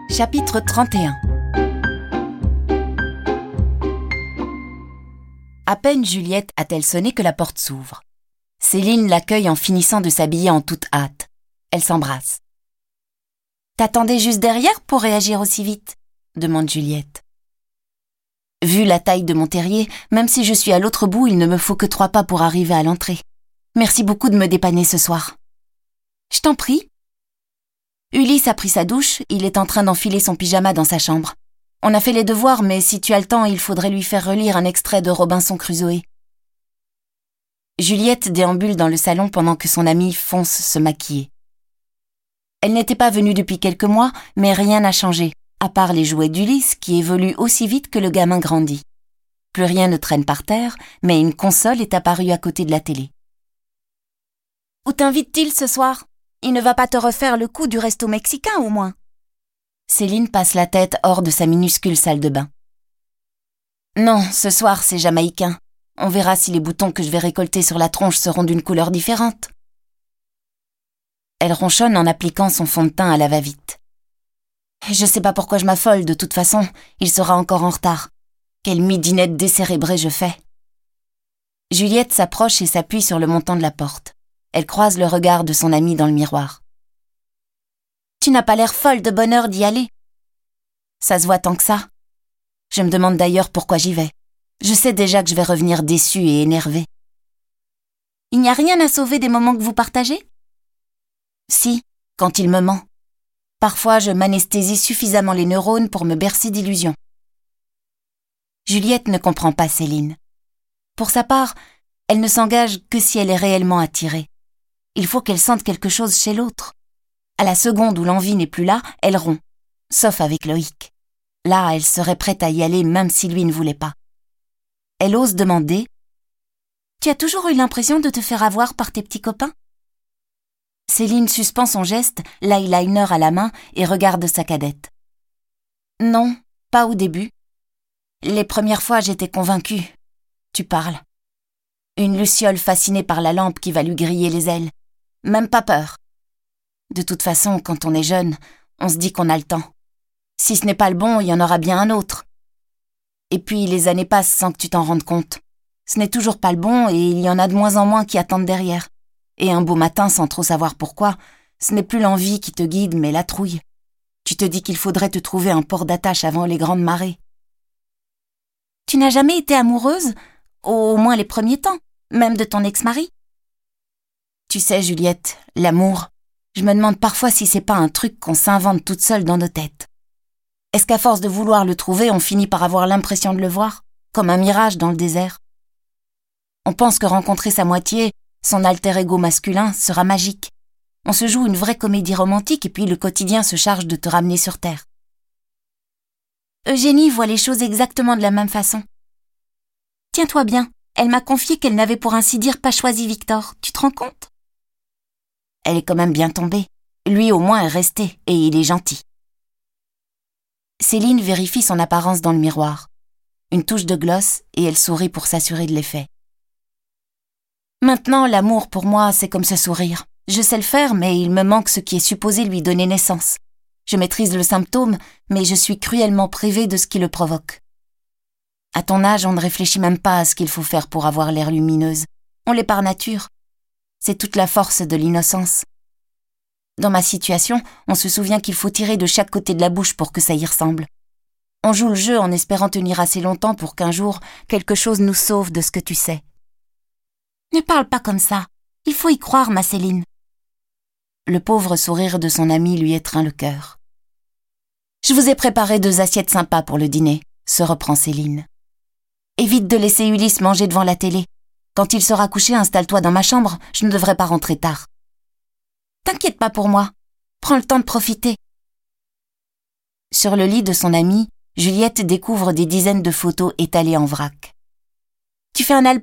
Chapitre 31. À peine Juliette a-t-elle sonné que la porte s'ouvre. Céline l'accueille en finissant de s'habiller en toute hâte. Elle s'embrasse. « T'attendais juste derrière pour réagir aussi vite ?» demande Juliette. Vu la taille de mon terrier, même si je suis à l'autre bout, il ne me faut que 3 pas pour arriver à l'entrée. Merci beaucoup de me dépanner ce soir. Je t'en prie. Ulysse a pris sa douche, il est en train d'enfiler son pyjama dans sa chambre. On a fait les devoirs, mais si tu as le temps, il faudrait lui faire relire un extrait de Robinson Crusoe. Juliette déambule dans le salon pendant que son amie fonce se maquiller. Elle n'était pas venue depuis quelques mois, mais rien n'a changé, à part les jouets d'Ulysse qui évoluent aussi vite que le gamin grandit. Plus rien ne traîne par terre, mais une console est apparue à côté de la télé. « Où t'invite-t-il ce soir ? Il ne va pas te refaire le coup du resto mexicain au moins ?» Céline passe la tête hors de sa minuscule salle de bain. « Non, ce soir c'est jamaïcain. On verra si les boutons que je vais récolter sur la tronche seront d'une couleur différente. » Elle ronchonne en appliquant son fond de teint à la va-vite. « Je sais pas pourquoi je m'affole, de toute façon, il sera encore en retard. Quelle midinette décérébrée je fais. » Juliette s'approche et s'appuie sur le montant de la porte. Elle croise le regard de son amie dans le miroir. « Tu n'as pas l'air folle de bonheur d'y aller. » « Ça se voit tant que ça. Je me demande d'ailleurs pourquoi j'y vais. Je sais déjà que je vais revenir déçue et énervée. »« Il n'y a rien à sauver des moments que vous partagez ? » ?»« Si, quand il me ment. Parfois, je m'anesthésie suffisamment les neurones pour me bercer d'illusions. » Juliette ne comprend pas Céline. Pour sa part, elle ne s'engage que si elle est réellement attirée. Il faut qu'elle sente quelque chose chez l'autre. À la seconde où l'envie n'est plus là, elle rompt, sauf avec Loïc. Là, elle serait prête à y aller même si lui ne voulait pas. Elle ose demander « Tu as toujours eu l'impression de te faire avoir par tes petits copains ?» Céline suspend son geste, l'eyeliner à la main, et regarde sa cadette. « Non, pas au début. Les premières fois, j'étais convaincue. Tu parles. Une luciole fascinée par la lampe qui va lui griller les ailes. Même pas peur. De toute façon, quand on est jeune, on se dit qu'on a le temps. Si ce n'est pas le bon, il y en aura bien un autre. Et puis les années passent sans que tu t'en rendes compte. Ce n'est toujours pas le bon et il y en a de moins en moins qui attendent derrière. Et un beau matin, sans trop savoir pourquoi, ce n'est plus l'envie qui te guide, mais la trouille. Tu te dis qu'il faudrait te trouver un port d'attache avant les grandes marées. Tu n'as jamais été amoureuse, au moins les premiers temps, même de ton ex-mari ? Tu sais, Juliette, l'amour, je me demande parfois si c'est pas un truc qu'on s'invente toute seule dans nos têtes. Est-ce qu'à force de vouloir le trouver, on finit par avoir l'impression de le voir, comme un mirage dans le désert ? On pense que rencontrer sa moitié, son alter ego masculin, sera magique. On se joue une vraie comédie romantique et puis le quotidien se charge de te ramener sur terre. Eugénie voit les choses exactement de la même façon. Tiens-toi bien, elle m'a confié qu'elle n'avait pour ainsi dire pas choisi Victor, tu te rends compte ? Elle est quand même bien tombée. Lui au moins est resté, et il est gentil. Céline vérifie son apparence dans le miroir. Une touche de gloss, et elle sourit pour s'assurer de l'effet. Maintenant, l'amour pour moi, c'est comme ce sourire. Je sais le faire, mais il me manque ce qui est supposé lui donner naissance. Je maîtrise le symptôme, mais je suis cruellement privée de ce qui le provoque. À ton âge, on ne réfléchit même pas à ce qu'il faut faire pour avoir l'air lumineuse. On l'est par nature. C'est toute la force de l'innocence. Dans ma situation, on se souvient qu'il faut tirer de chaque côté de la bouche pour que ça y ressemble. On joue le jeu en espérant tenir assez longtemps pour qu'un jour, quelque chose nous sauve de ce que tu sais. Ne parle pas comme ça. Il faut y croire, ma Céline. Le pauvre sourire de son ami lui étreint le cœur. Je vous ai préparé 2 assiettes sympas pour le dîner, se reprend Céline. Évite de laisser Ulysse manger devant la télé. Quand il sera couché, installe-toi dans ma chambre, je ne devrais pas rentrer tard. T'inquiète pas pour moi. Prends le temps de profiter. Sur le lit de son amie, Juliette découvre des dizaines de photos étalées en vrac. Tu fais un album ?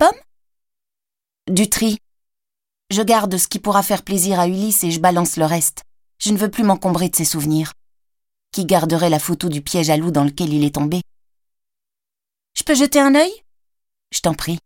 Du tri. Je garde ce qui pourra faire plaisir à Ulysse et je balance le reste. Je ne veux plus m'encombrer de ses souvenirs. Qui garderait la photo du piège à loup dans lequel il est tombé ? Je peux jeter un œil ? Je t'en prie.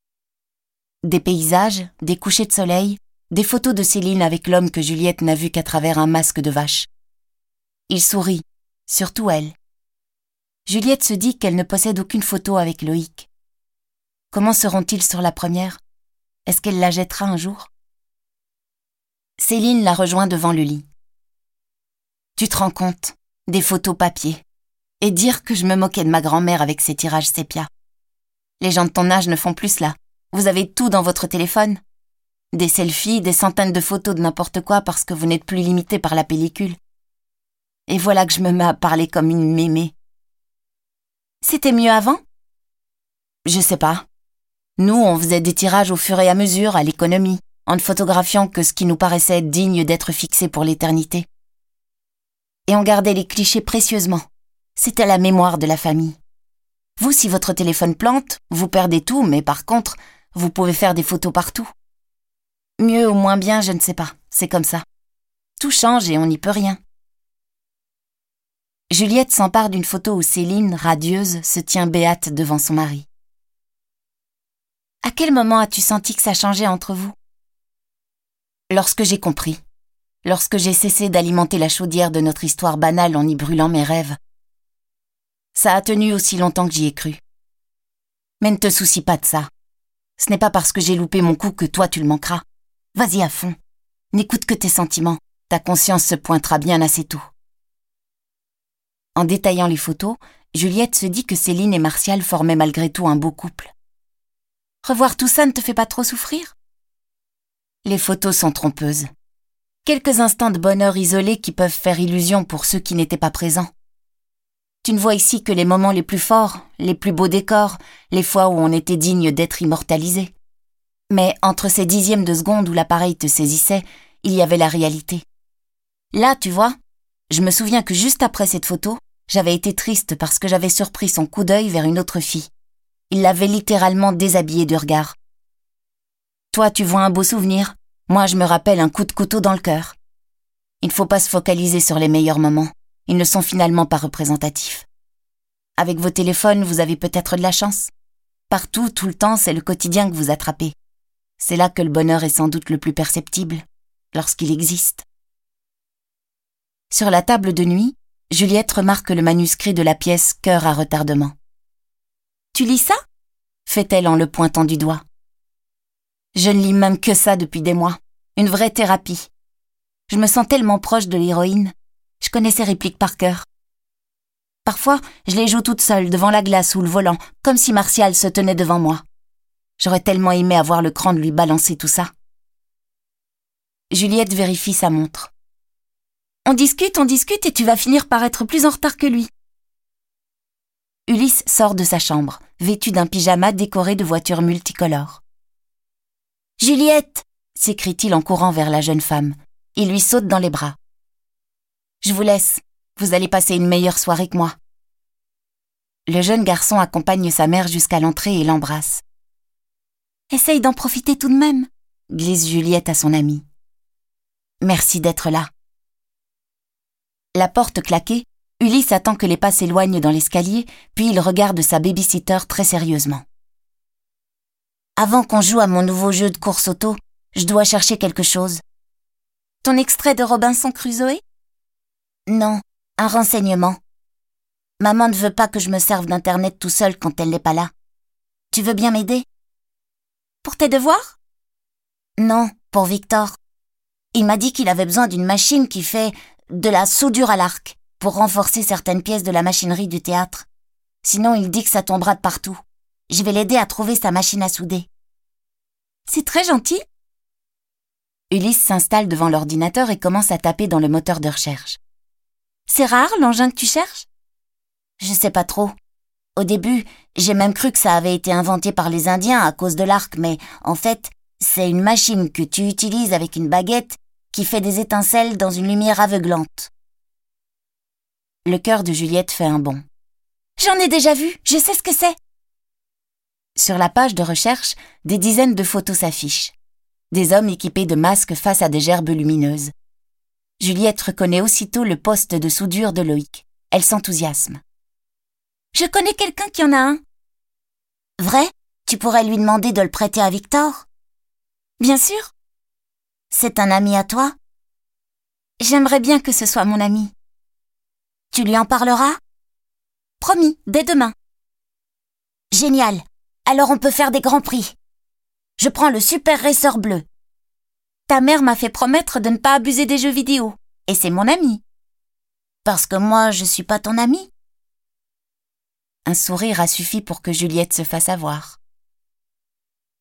Des paysages, des couchers de soleil, des photos de Céline avec l'homme que Juliette n'a vu qu'à travers un masque de vache. Il sourit, surtout elle. Juliette se dit qu'elle ne possède aucune photo avec Loïc. Comment seront-ils sur la première? Est-ce qu'elle la jettera un jour? Céline la rejoint devant le lit. Tu te rends compte? Des photos papier. Et dire que je me moquais de ma grand-mère avec ses tirages sépia. Les gens de ton âge ne font plus cela. Vous avez tout dans votre téléphone. Des selfies, des centaines de photos de n'importe quoi parce que vous n'êtes plus limité par la pellicule. Et voilà que je me mets à parler comme une mémé. C'était mieux avant? Je sais pas. Nous, on faisait des tirages au fur et à mesure, à l'économie, en ne photographiant que ce qui nous paraissait digne d'être fixé pour l'éternité. Et on gardait les clichés précieusement. C'était la mémoire de la famille. Vous, si votre téléphone plante, vous perdez tout, mais par contre, vous pouvez faire des photos partout. Mieux ou moins bien, je ne sais pas. C'est comme ça. Tout change et on n'y peut rien. Juliette s'empare d'une photo où Céline, radieuse, se tient béate devant son mari. À quel moment as-tu senti que ça changeait entre vous? Lorsque j'ai compris. Lorsque j'ai cessé d'alimenter la chaudière de notre histoire banale en y brûlant mes rêves. Ça a tenu aussi longtemps que j'y ai cru. Mais ne te soucie pas de ça. Ce n'est pas parce que j'ai loupé mon coup que toi tu le manqueras. Vas-y à fond. N'écoute que tes sentiments. Ta conscience se pointera bien assez tôt. En détaillant les photos, Juliette se dit que Céline et Martial formaient malgré tout un beau couple. Revoir tout ça ne te fait pas trop souffrir? Les photos sont trompeuses. Quelques instants de bonheur isolés qui peuvent faire illusion pour ceux qui n'étaient pas présents. Tu ne vois ici que les moments les plus forts, les plus beaux décors, les fois où on était digne d'être immortalisé. Mais entre ces dixièmes de seconde où l'appareil te saisissait, il y avait la réalité. Là, tu vois, je me souviens que juste après cette photo, j'avais été triste parce que j'avais surpris son coup d'œil vers une autre fille. Il l'avait littéralement déshabillée du regard. Toi, tu vois un beau souvenir. Moi, je me rappelle un coup de couteau dans le cœur. Il ne faut pas se focaliser sur les meilleurs moments. Ils ne sont finalement pas représentatifs. Avec vos téléphones, vous avez peut-être de la chance. Partout, tout le temps, c'est le quotidien que vous attrapez. C'est là que le bonheur est sans doute le plus perceptible, lorsqu'il existe. Sur la table de nuit, Juliette remarque le manuscrit de la pièce « Cœur à retardement ». « Tu lis ça ?» fait-elle en le pointant du doigt. Je ne lis même que ça depuis des mois. Une vraie thérapie. Je me sens tellement proche de l'héroïne. Je connais ses répliques par cœur. Parfois, je les joue toute seule devant la glace ou le volant, comme si Martial se tenait devant moi. J'aurais tellement aimé avoir le cran de lui balancer tout ça. Juliette vérifie sa montre. On discute et tu vas finir par être plus en retard que lui. Ulysse sort de sa chambre, vêtu d'un pyjama décoré de voitures multicolores. « Juliette !» s'écrie-t-il en courant vers la jeune femme. Il lui saute dans les bras. « Je vous laisse. Vous allez passer une meilleure soirée que moi. » Le jeune garçon accompagne sa mère jusqu'à l'entrée et l'embrasse. « Essaye d'en profiter tout de même !» glisse Juliette à son amie. « Merci d'être là. » La porte claquée, Ulysse attend que les pas s'éloignent dans l'escalier, puis il regarde sa baby-sitter très sérieusement. « Avant qu'on joue à mon nouveau jeu de course auto, je dois chercher quelque chose. »« Ton extrait de Robinson Crusoe ?»« Non, un renseignement. Maman ne veut pas que je me serve d'Internet tout seul quand elle n'est pas là. Tu veux bien m'aider ?»« Pour tes devoirs ?»« Non, pour Victor. Il m'a dit qu'il avait besoin d'une machine qui fait de la soudure à l'arc pour renforcer certaines pièces de la machinerie du théâtre. Sinon, il dit que ça tombera de partout. Je vais l'aider à trouver sa machine à souder. » « C'est très gentil. » Ulysse s'installe devant l'ordinateur et commence à taper dans le moteur de recherche. « C'est rare, l'engin que tu cherches ?»« Je sais pas trop. Au début, j'ai même cru que ça avait été inventé par les Indiens à cause de l'arc, mais en fait, c'est une machine que tu utilises avec une baguette qui fait des étincelles dans une lumière aveuglante. » Le cœur de Juliette fait un bond. « J'en ai déjà vu, je sais ce que c'est. » Sur la page de recherche, des dizaines de photos s'affichent. Des hommes équipés de masques face à des gerbes lumineuses. Juliette reconnaît aussitôt le poste de soudure de Loïc. Elle s'enthousiasme. « Je connais quelqu'un qui en a un. »« Vrai ? Tu pourrais lui demander de le prêter à Victor ?»« Bien sûr. »« C'est un ami à toi ? » « J'aimerais bien que ce soit mon ami. » Tu lui en parleras? Promis, dès demain. Génial. Alors on peut faire des grands prix. Je prends le Super Racer bleu. Ta mère m'a fait promettre de ne pas abuser des jeux vidéo. Et c'est mon ami. Parce que moi, je suis pas ton ami. Un sourire a suffi pour que Juliette se fasse avoir.